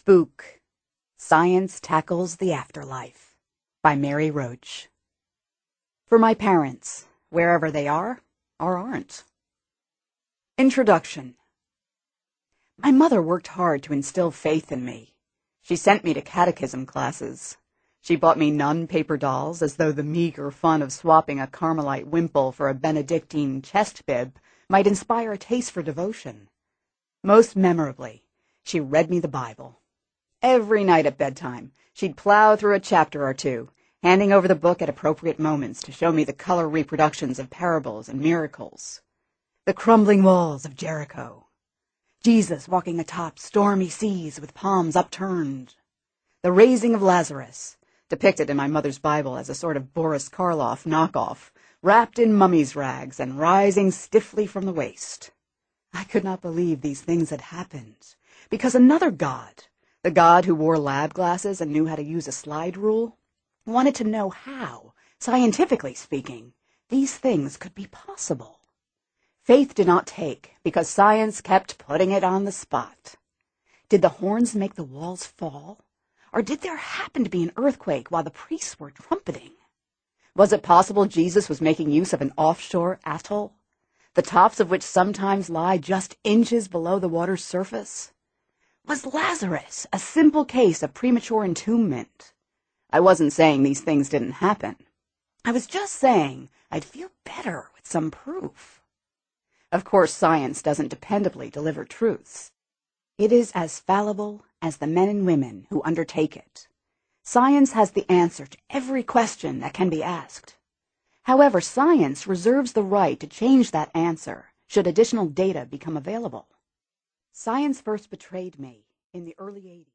Spook. Science Tackles the Afterlife by Mary Roach. For my parents, wherever they are or aren't. Introduction. My mother worked hard to instill faith in me. She sent me to catechism classes. She bought me nun paper dolls as though the meager fun of swapping a Carmelite wimple for a Benedictine chest bib might inspire a taste for devotion. Most memorably, she read me the Bible. Every night at bedtime, she'd plow through a chapter or two, handing over the book at appropriate moments to show me the color reproductions of parables and miracles. The crumbling walls of Jericho. Jesus walking atop stormy seas with palms upturned. The raising of Lazarus, depicted in my mother's Bible as a sort of Boris Karloff knockoff, wrapped in mummy's rags and rising stiffly from the waist. I could not believe these things had happened, because another God, the God who wore lab glasses and knew how to use a slide rule, wanted to know how, scientifically speaking, these things could be possible. Faith did not take, because science kept putting it on the spot. Did the horns make the walls fall? Or did there happen to be an earthquake while the priests were trumpeting? Was it possible Jesus was making use of an offshore atoll, the tops of which sometimes lie just inches below the water's surface? Was Lazarus a simple case of premature entombment? I wasn't saying these things didn't happen. I was just saying I'd feel better with some proof. Of course, science doesn't dependably deliver truths. It is as fallible as the men and women who undertake it. Science has the answer to every question that can be asked. However, science reserves the right to change that answer should additional data become available. Science first betrayed me in the early 80s.